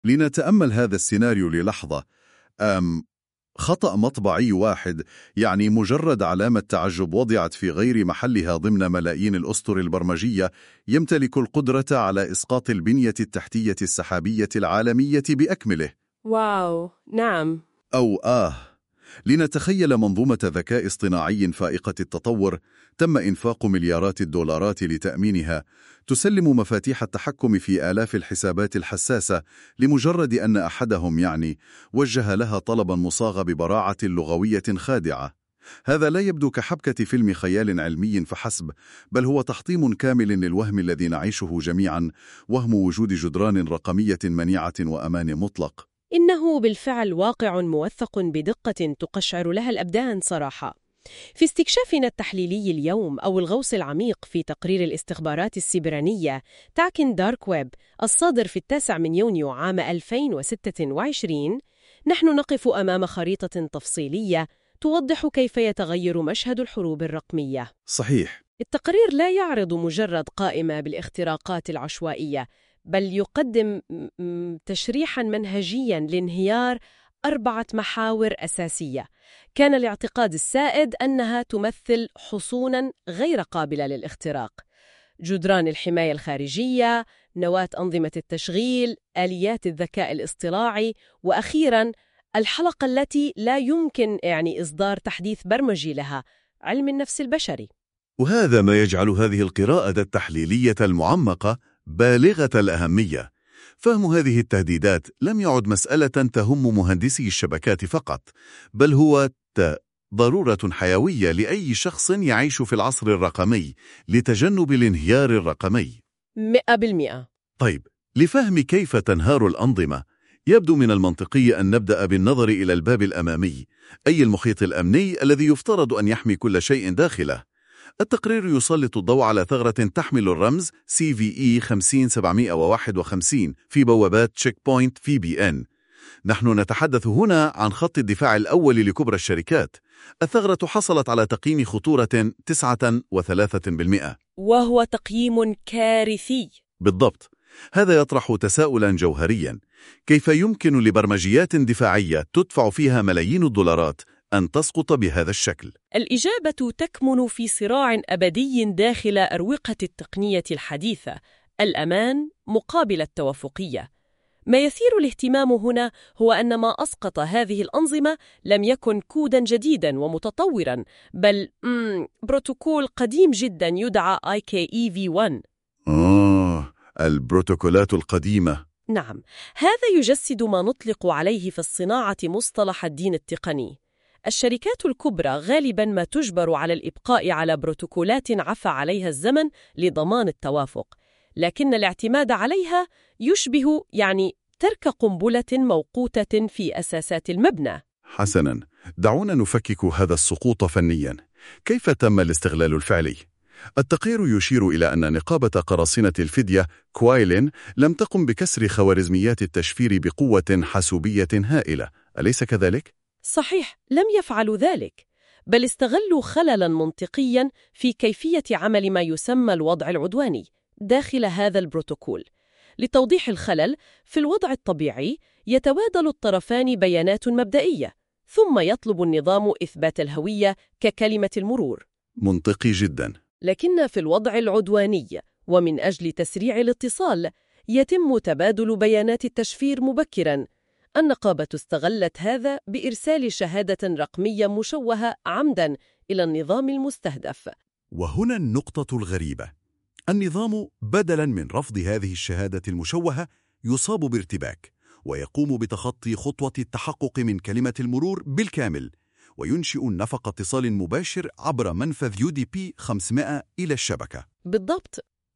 لنتأمل هذا السيناريو للحظة. أم خطأ مطبعي واحد، يعني مجرد علامة تعجب وضعت في غير محلها ضمن ملايين الأسطر البرمجية، يمتلك القدرة على إسقاط البنية التحتية السحابية العالمية بأكمله. واو، نعم. أو لنتخيل منظومة ذكاء اصطناعي فائقة التطور تم إنفاق مليارات الدولارات لتأمينها، تسلم مفاتيح التحكم في آلاف الحسابات الحساسة لمجرد أن أحدهم وجه لها طلبا مصاغ ببراعة لغوية خادعة. هذا لا يبدو كحبكة فيلم خيال علمي فحسب، بل هو تحطيم كامل للوهم الذي نعيشه جميعا، وهم وجود جدران رقمية منيعة وأمان مطلق. إنه بالفعل واقع موثق بدقة تقشعر لها الأبدان صراحة. في استكشافنا التحليلي اليوم أو الغوص العميق في تقرير الاستخبارات السيبرانية تاكن دارك ويب الصادر في 9 يونيو عام 2026، نحن نقف أمام خريطة تفصيلية توضح كيف يتغير مشهد الحروب الرقمية. صحيح. التقرير لا يعرض مجرد قائمة بالاختراقات العشوائية، بل يقدم تشريحاً منهجياً لانهيار 4 محاور أساسية كان الاعتقاد السائد أنها تمثل حصوناً غير قابلة للاختراق: جدران الحماية الخارجية، نواة أنظمة التشغيل، آليات الذكاء الاصطناعي، وأخيراً الحلقة التي لا يمكن إصدار تحديث برمجي لها: علم النفس البشري. وهذا ما يجعل هذه القراءة التحليلية المعمقة بالغة الأهمية. فهم هذه التهديدات لم يعد مسألة تهم مهندسي الشبكات فقط، بل هو ضرورة حيوية لأي شخص يعيش في العصر الرقمي لتجنب الانهيار الرقمي. 100%. طيب، لفهم كيف تنهار الأنظمة، يبدو من المنطقي أن نبدأ بالنظر إلى الباب الأمامي، أي المحيط الأمني الذي يفترض أن يحمي كل شيء داخله. التقرير يسلط الضوء على ثغرة تحمل الرمز CVE 50751 في بوابات تشيك بوينت VPN. نحن نتحدث هنا عن خط الدفاع الأول لكبرى الشركات. الثغرة حصلت على تقييم خطورة 9.3%، وهو تقييم كارثي. بالضبط. هذا يطرح تساؤلا جوهريا: كيف يمكن لبرمجيات دفاعية تدفع فيها ملايين الدولارات أن تسقط بهذا الشكل؟ الإجابة تكمن في صراع أبدي داخل أروقة التقنية الحديثة: الأمان مقابل التوافقية. ما يثير الاهتمام هنا هو أن ما أسقط هذه الأنظمة لم يكن كوداً جديداً ومتطوراً، بل بروتوكول قديم جداً يدعى IKEv1. البروتوكولات القديمة. نعم، هذا يجسد ما نطلق عليه في الصناعة مصطلح الدين التقني. الشركات الكبرى غالباً ما تجبر على الإبقاء على بروتوكولات عفى عليها الزمن لضمان التوافق، لكن الاعتماد عليها يشبه ترك قنبلة موقوتة في أساسات المبنى. حسناً، دعونا نفكك هذا السقوط فنياً. كيف تم الاستغلال الفعلي؟ التقرير يشير إلى أن نقابة قراصنة الفدية كوايلين لم تقم بكسر خوارزميات التشفير بقوة حاسوبية هائلة، أليس كذلك؟ صحيح، لم يفعلوا ذلك، بل استغلوا خللاً منطقياً في كيفية عمل ما يسمى الوضع العدواني داخل هذا البروتوكول. لتوضيح الخلل، في الوضع الطبيعي يتبادل الطرفان بيانات مبدئية، ثم يطلب النظام إثبات الهوية ككلمة المرور. منطقي جداً. لكن في الوضع العدواني، ومن أجل تسريع الاتصال، يتم تبادل بيانات التشفير مبكراً. النقابة استغلت هذا بإرسال شهادة رقمية مشوهة عمداً إلى النظام المستهدف. وهنا النقطة الغريبة: النظام بدلاً من رفض هذه الشهادة المشوهة يصاب بارتباك، ويقوم بتخطي خطوة التحقق من كلمة المرور بالكامل، وينشئ نفق اتصال مباشر عبر منفذ UDP 500 إلى الشبكة. بالضبط.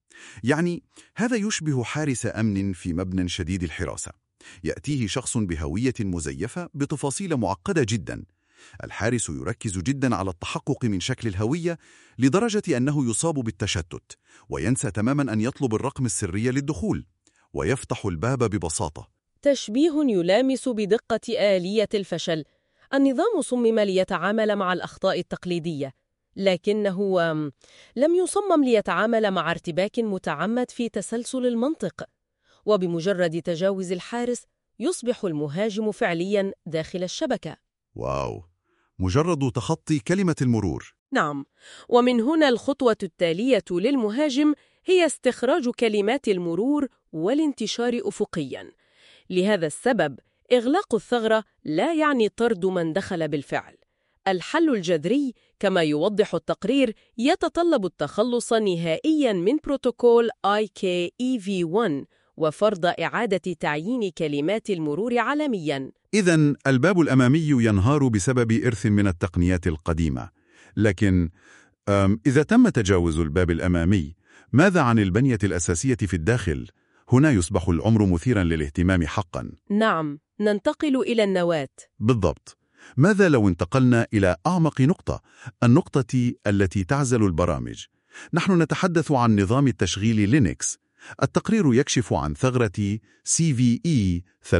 هذا يشبه حارس أمن في مبنى شديد الحراسة. يأتيه شخص بهوية مزيفة بتفاصيل معقدة جدا. الحارس يركز جدا على التحقق من شكل الهوية لدرجة أنه يصاب بالتشتت، وينسى تماما أن يطلب الرقم السري للدخول، ويفتح الباب ببساطة. تشبيه يلامس بدقة آلية الفشل. النظام صمم ليتعامل مع الأخطاء التقليدية، لكنه لم يصمم ليتعامل مع ارتباك متعمد في تسلسل المنطق. وبمجرد تجاوز الحارس يصبح المهاجم فعلياً داخل الشبكة. واو، مجرد تخطي كلمة المرور. نعم، ومن هنا الخطوة التالية للمهاجم هي استخراج كلمات المرور والانتشار أفقياً. لهذا السبب، إغلاق الثغرة لا يعني طرد من دخل بالفعل. الحل الجذري كما يوضح التقرير يتطلب التخلص نهائياً من بروتوكول IKEv1 وفرض إعادة تعيين كلمات المرور عالمياً. إذن الباب الأمامي ينهار بسبب إرث من التقنيات القديمة. لكن إذا تم تجاوز الباب الأمامي، ماذا عن البنية الأساسية في الداخل؟ هنا يصبح الأمر مثيراً للاهتمام حقاً. نعم، ننتقل إلى النواة. بالضبط. ماذا لو انتقلنا إلى أعمق نقطة، النقطة التي تعزل البرامج؟ نحن نتحدث عن نظام التشغيل لينكس. التقرير يكشف عن ثغرة CVE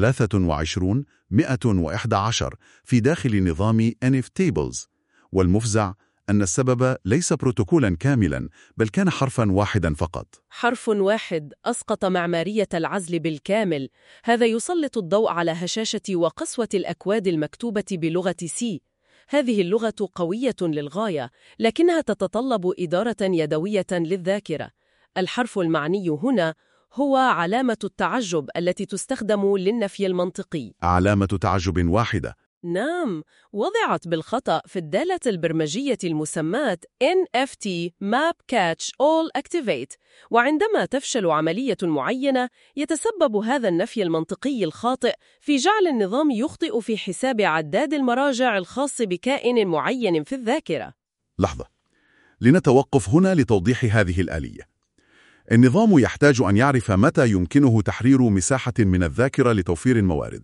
23-111 في داخل نظام NFTables، والمفزع أن السبب ليس بروتوكولاً كاملاً، بل كان حرفاً واحداً فقط. حرف واحد أسقط معمارية العزل بالكامل. هذا يسلط الضوء على هشاشة وقسوة الأكواد المكتوبة بلغة C. هذه اللغة قوية للغاية، لكنها تتطلب إدارة يدوية للذاكرة. الحرف المعني هنا هو علامة التعجب التي تستخدم للنفي المنطقي. علامة تعجب واحدة. نعم، وضعت بالخطأ في الدالة البرمجية المسماة NFT Map Catch All Activate، وعندما تفشل عملية معينة يتسبب هذا النفي المنطقي الخاطئ في جعل النظام يخطئ في حساب عداد المراجع الخاص بكائن معين في الذاكرة. لحظة، لنتوقف هنا لتوضيح هذه الآلية. النظام يحتاج أن يعرف متى يمكنه تحرير مساحة من الذاكرة لتوفير الموارد،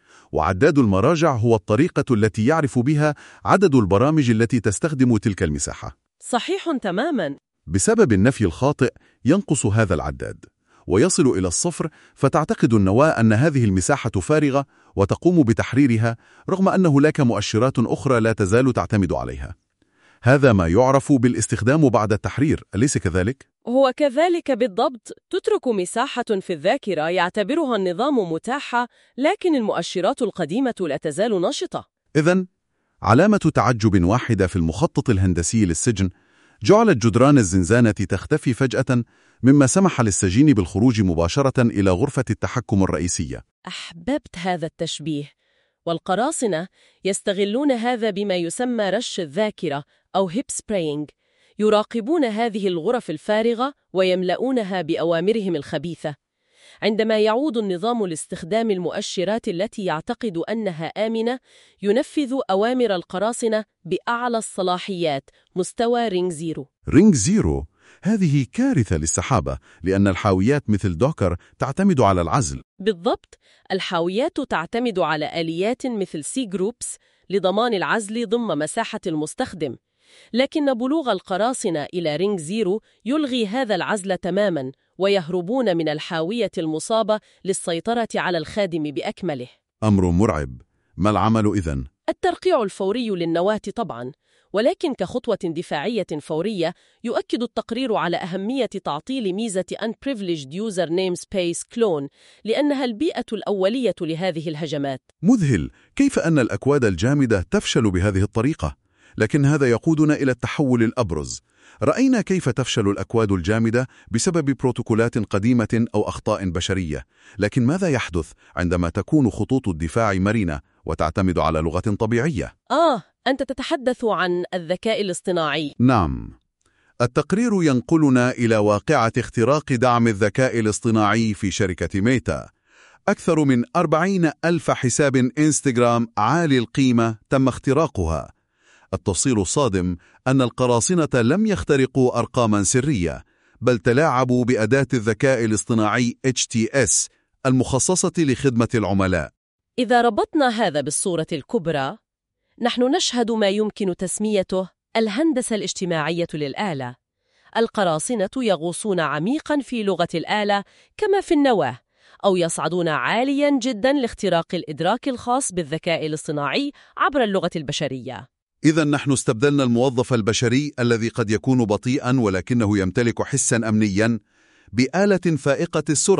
وعداد المراجع هو الطريقة التي يعرف بها عدد البرامج التي تستخدم تلك المساحة. صحيح تماماً. بسبب النفي الخاطئ ينقص هذا العداد ويصل إلى الصفر، فتعتقد النواة أن هذه المساحة فارغة وتقوم بتحريرها، رغم أن هناك مؤشرات أخرى لا تزال تعتمد عليها. هذا ما يعرف بالاستخدام بعد التحرير، أليس كذلك؟ هو كذلك بالضبط. تترك مساحة في الذاكرة يعتبرها النظام متاحة، لكن المؤشرات القديمة لا تزال نشطة. إذن علامة تعجب واحدة في المخطط الهندسي للسجن جعلت جدران الزنزانة تختفي فجأة، مما سمح للسجين بالخروج مباشرة إلى غرفة التحكم الرئيسية. أحببت هذا التشبيه. والقراصنة يستغلون هذا بما يسمى رش الذاكرة أو هيب سبراينج. يراقبون هذه الغرف الفارغة ويملؤونها بأوامرهم الخبيثة. عندما يعود النظام لاستخدام المؤشرات التي يعتقد أنها آمنة، ينفذ أوامر القراصنة بأعلى الصلاحيات، مستوى رينج زيرو. رينج زيرو؟ هذه كارثة للسحابة، لأن الحاويات مثل دوكر تعتمد على العزل. بالضبط، الحاويات تعتمد على آليات مثل سي جروبس لضمان العزل ضمن مساحة المستخدم. لكن بلوغ القراصنة إلى رينج زيرو يلغي هذا العزل تماماً، ويهربون من الحاوية المصابة للسيطرة على الخادم بأكمله. أمر مرعب. ما العمل إذن؟ الترقيع الفوري للنواة طبعاً، ولكن كخطوة دفاعية فورية يؤكد التقرير على أهمية تعطيل ميزة Unprivileged User Namespace Clone، لأنها البيئة الأولية لهذه الهجمات. مذهل كيف أن الأكواد الجامدة تفشل بهذه الطريقة. لكن هذا يقودنا إلى التحول الأبرز. رأينا كيف تفشل الأكواد الجامدة بسبب بروتوكولات قديمة أو أخطاء بشرية، لكن ماذا يحدث عندما تكون خطوط الدفاع مرنة وتعتمد على لغة طبيعية؟ أنت تتحدث عن الذكاء الاصطناعي. نعم. التقرير ينقلنا إلى واقعة اختراق دعم الذكاء الاصطناعي في شركة ميتا. أكثر من 40,000 حساب إنستغرام عالي القيمة تم اختراقها. التفصيل الصادم أن القراصنة لم يخترقوا أرقاما سرية، بل تلاعبوا بأداة الذكاء الاصطناعي HTS المخصصة لخدمة العملاء. إذا ربطنا هذا بالصورة الكبرى، نحن نشهد ما يمكن تسميته الهندسة الاجتماعية للآلة. القراصنة يغوصون عميقاً في لغة الآلة كما في النواة، أو يصعدون عالياً جداً لاختراق الإدراك الخاص بالذكاء الاصطناعي عبر اللغة البشرية. إذن نحن استبدلنا الموظف البشري الذي قد يكون بطيئاً ولكنه يمتلك حساً أمنياً بآلة فائقة السرعة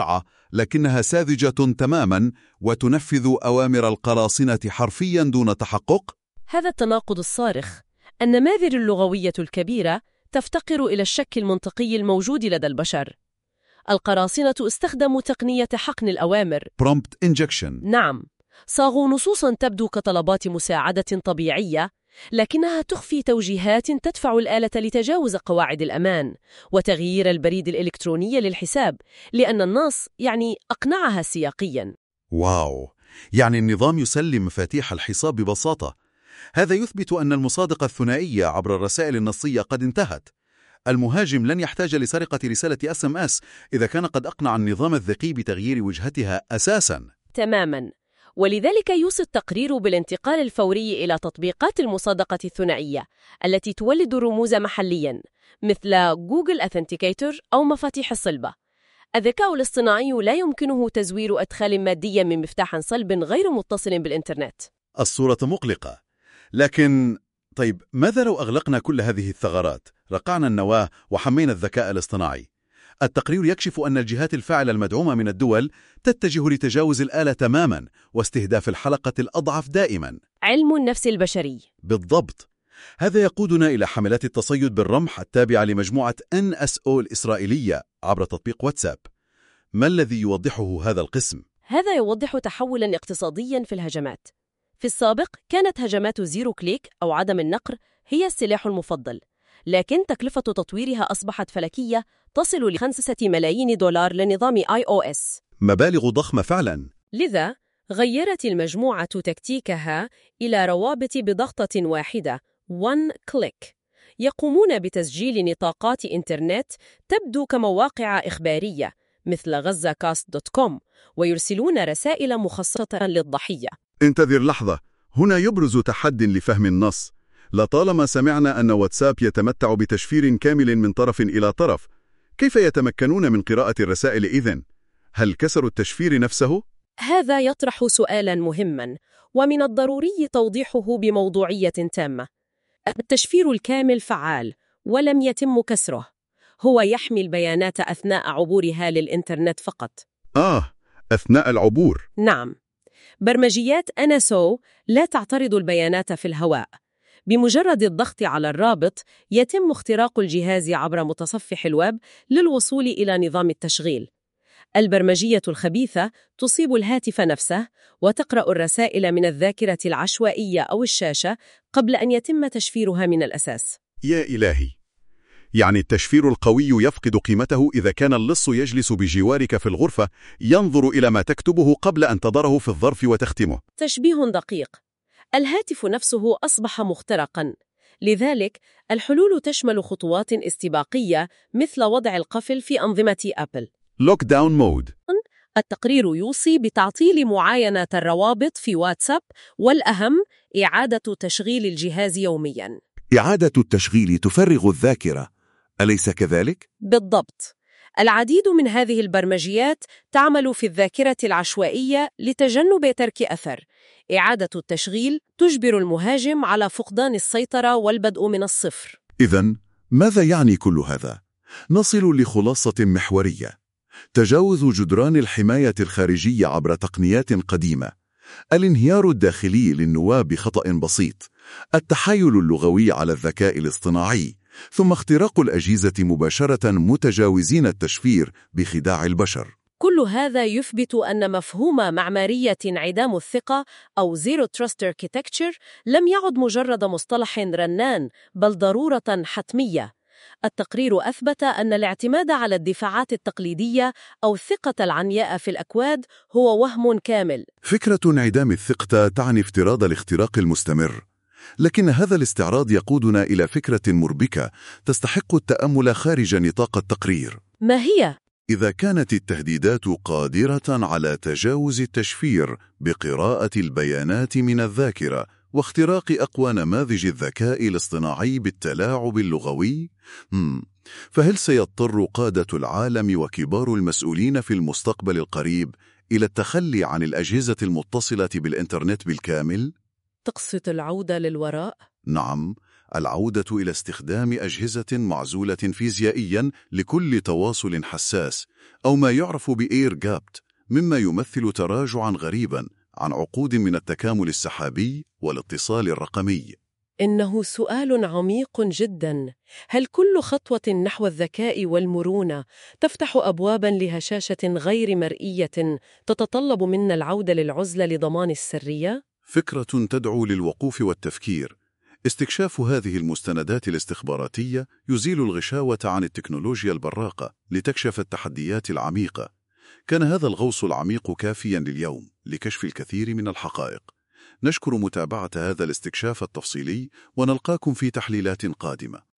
لكنها ساذجة تماما وتنفذ أوامر القراصنة حرفيا دون تحقق؟ هذا التناقض الصارخ. النماذج اللغوية الكبيرة تفتقر إلى الشك المنطقي الموجود لدى البشر. القراصنة استخدموا تقنية حقن الأوامر prompt injection. نعم، صاغوا نصوصاً تبدو كطلبات مساعدة طبيعية، لكنها تخفي توجيهات تدفع الآلة لتجاوز قواعد الأمان وتغيير البريد الإلكتروني للحساب، لأن النص أقنعها سياقياً. واو، يعني النظام يسلم مفاتيح الحساب ببساطة. هذا يثبت أن المصادقة الثنائية عبر الرسائل النصية قد انتهت. المهاجم لن يحتاج لسرقة رسالة SMS إذا كان قد أقنع النظام الذكي بتغيير وجهتها أساساً. تماماً، ولذلك يوصي التقرير بالانتقال الفوري إلى تطبيقات المصادقة الثنائية التي تولد رموز محلياً مثل جوجل أثنتيكيتور أو مفاتيح الصلبة. الذكاء الاصطناعي لا يمكنه تزوير أدخال مادية من مفتاح صلب غير متصل بالإنترنت. الصورة مقلقة، لكن طيب ماذا لو أغلقنا كل هذه الثغرات، رقعنا النواة وحمينا الذكاء الاصطناعي؟ التقرير يكشف أن الجهات الفاعلة المدعومة من الدول تتجه لتجاوز الآلة تماماً واستهداف الحلقة الأضعف دائماً. علم النفس البشري. بالضبط. هذا يقودنا إلى حملات التصيد بالرمح التابعة لمجموعة NSO الإسرائيلية عبر تطبيق واتساب. ما الذي يوضحه هذا القسم؟ هذا يوضح تحولاً اقتصادياً في الهجمات. في السابق كانت هجمات زيرو كليك أو عدم النقر هي السلاح المفضل، لكن تكلفة تطويرها أصبحت فلكية تصل ل$5 ملايين لنظام iOS. مبالغ ضخمة فعلاً. لذا غيرت المجموعة تكتيكها إلى روابط بضغطة واحدة one click، يقومون بتسجيل نطاقات إنترنت تبدو كمواقع إخبارية مثل غزة.com ويرسلون رسائل مخصصة للضحية. انتظر لحظة، هنا يبرز تحد لفهم النص. لطالما سمعنا أن واتساب يتمتع بتشفير كامل من طرف إلى طرف، كيف يتمكنون من قراءة الرسائل إذن؟ هل كسروا التشفير نفسه؟ هذا يطرح سؤالاً مهماً، ومن الضروري توضيحه بموضوعية تامة. التشفير الكامل فعال ولم يتم كسره، هو يحمي البيانات أثناء عبورها للإنترنت فقط. أثناء العبور. نعم، برمجيات NSO لا تعترض البيانات في الهواء. بمجرد الضغط على الرابط يتم اختراق الجهاز عبر متصفح الويب للوصول إلى نظام التشغيل. البرمجية الخبيثة تصيب الهاتف نفسه وتقرأ الرسائل من الذاكرة العشوائية أو الشاشة قبل أن يتم تشفيرها من الأساس. يا إلهي، يعني التشفير القوي يفقد قيمته إذا كان اللص يجلس بجوارك في الغرفة ينظر إلى ما تكتبه قبل أن تضعه في الظرف وتختمه. تشبيه دقيق. الهاتف نفسه أصبح مخترقاً، لذلك الحلول تشمل خطوات استباقية مثل وضع القفل في أنظمة أبل. لوك داون مود. التقرير يوصي بتعطيل معاينة الروابط في واتساب، والأهم إعادة تشغيل الجهاز يومياً. إعادة التشغيل تفرغ الذاكرة، أليس كذلك؟ بالضبط. العديد من هذه البرمجيات تعمل في الذاكرة العشوائية لتجنب ترك أثر. إعادة التشغيل تجبر المهاجم على فقدان السيطرة والبدء من الصفر. إذن ماذا يعني كل هذا؟ نصل لخلاصة محورية: تجاوز جدران الحماية الخارجية عبر تقنيات قديمة، الانهيار الداخلي للنواة بخطأ بسيط، التحايل اللغوي على الذكاء الاصطناعي، ثم اختراق الأجهزة مباشرة متجاوزين التشفير بخداع البشر. كل هذا يثبت أن مفهوم معمارية انعدام الثقة أو Zero Trust Architecture لم يعد مجرد مصطلح رنان، بل ضرورة حتمية. التقرير أثبت أن الاعتماد على الدفاعات التقليدية أو الثقة العمياء في الأكواد هو وهم كامل. فكرة انعدام الثقة تعني افتراض الاختراق المستمر، لكن هذا الاستعراض يقودنا إلى فكرة مربكة تستحق التأمل خارج نطاق التقرير. ما هي؟ إذا كانت التهديدات قادرة على تجاوز التشفير بقراءة البيانات من الذاكرة واختراق أقوى نماذج الذكاء الاصطناعي بالتلاعب اللغوي، فهل سيضطر قادة العالم وكبار المسؤولين في المستقبل القريب إلى التخلي عن الأجهزة المتصلة بالإنترنت بالكامل؟ تقصد العودة للوراء؟ نعم، العودة إلى استخدام أجهزة معزولة فيزيائيا لكل تواصل حساس أو ما يعرف بإير جابت، مما يمثل تراجعا غريبا عن عقود من التكامل السحابي والاتصال الرقمي. إنه سؤال عميق جدا. هل كل خطوة نحو الذكاء والمرونة تفتح أبوابا لهشاشة غير مرئية تتطلب منا العودة للعزلة لضمان السرية؟ فكرة تدعو للوقوف والتفكير. استكشاف هذه المستندات الاستخباراتية يزيل الغشاوة عن التكنولوجيا البراقة لتكشف التحديات العميقة. كان هذا الغوص العميق كافيا لليوم لكشف الكثير من الحقائق. نشكر متابعة هذا الاستكشاف التفصيلي ونلقاكم في تحليلات قادمة.